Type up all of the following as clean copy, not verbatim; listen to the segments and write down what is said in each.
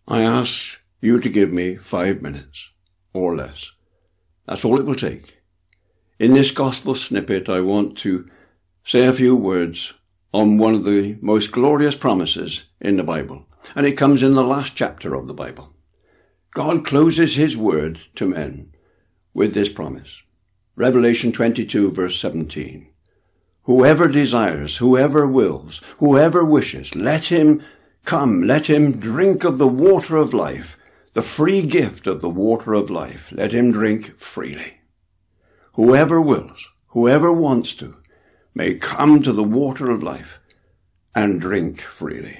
I ask you to give me 5 minutes, or less. That's all it will take. In this gospel snippet, I want to say a few words on one of the most glorious promises in the Bible. And it comes in the last chapter of the Bible. God closes his word to men with this promise. Revelation 22, verse 17. Whoever desires, whoever wills, whoever wishes, let him come, let him drink of the water of life, the free gift of the water of life. Let him drink freely. Whoever wills, whoever wants to, may come to the water of life and drink freely.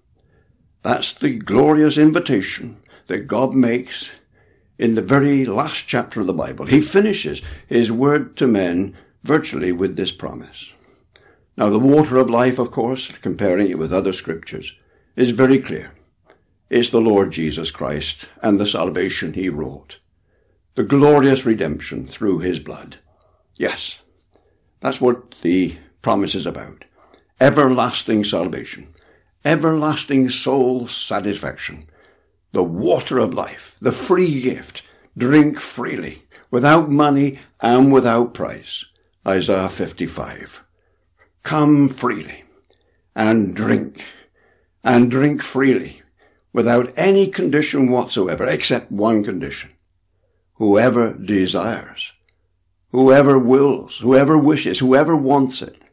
That's the glorious invitation that God makes in the very last chapter of the Bible. He finishes his word to men virtually with this promise. Now, the water of life, of course, comparing it with other scriptures, is very clear. It's the Lord Jesus Christ and the salvation he wrought. The glorious redemption through his blood. Yes, that's what the promise is about. Everlasting salvation. Everlasting soul satisfaction. The water of life. The free gift. Drink freely. Without money and without price. Isaiah 55. Come freely and drink. And drink freely. Without any condition whatsoever, except one condition. Whoever desires, whoever wills, whoever wishes, whoever wants it.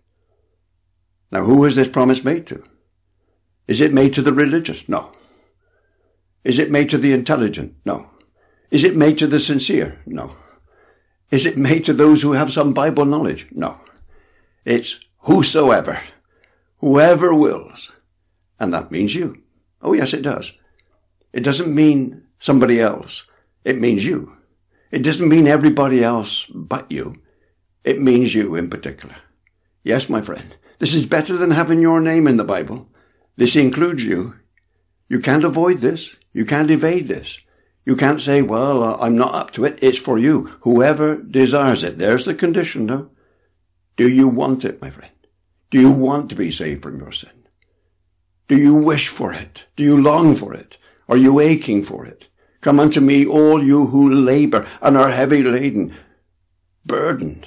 Now, who is this promise made to? Is it made to the religious? No. Is it made to the intelligent? No. Is it made to the sincere? No. Is it made to those who have some Bible knowledge? No. It's whosoever, whoever wills. And that means you. Oh, yes, it does. It doesn't mean somebody else. It means you. It doesn't mean everybody else but you. It means you in particular. Yes, my friend, this is better than having your name in the Bible. This includes you. You can't avoid this. You can't evade this. You can't say, well, I'm not up to it. It's for you. Whoever desires it. There's the condition, though. Do you want it, my friend? Do you want to be saved from your sin? Do you wish for it? Do you long for it? Are you aching for it? Come unto me, all you who labor and are heavy laden, burdened.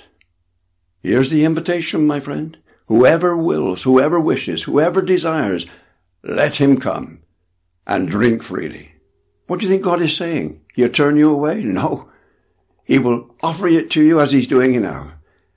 Here's the invitation, my friend. Whoever wills, whoever wishes, whoever desires, let him come and drink freely. What do you think God is saying? He'll turn you away? No. He will offer it to you as he's doing it now.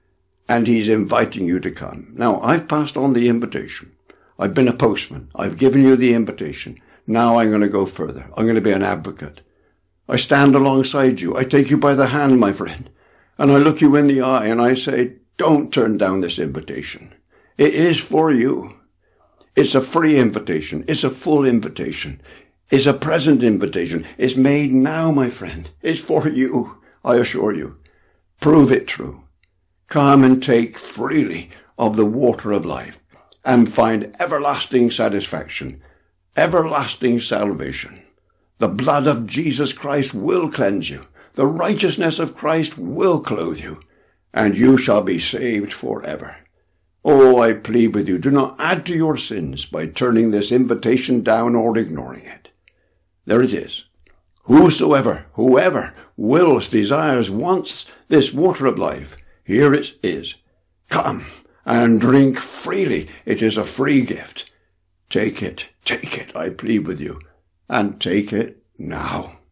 And he's inviting you to come. Now, I've passed on the invitation. I've been a postman. I've given you the invitation. Now I'm going to go further. I'm going to be an advocate. I stand alongside you. I take you by the hand, my friend. And I look you in the eye and I say, don't turn down this invitation. It is for you. It's a free invitation. It's a full invitation. It's a present invitation. It's made now, my friend. It's for you, I assure you. Prove it true. Come and take freely of the water of life. And find everlasting satisfaction, everlasting salvation. The blood of Jesus Christ will cleanse you. The righteousness of Christ will clothe you. And you shall be saved forever. Oh, I plead with you, do not add to your sins by turning this invitation down or ignoring it. There it is. Whosoever, whoever wills, desires, wants this water of life, here it is. Come and drink freely. It is a free gift. Take it, I plead with you, and take it now.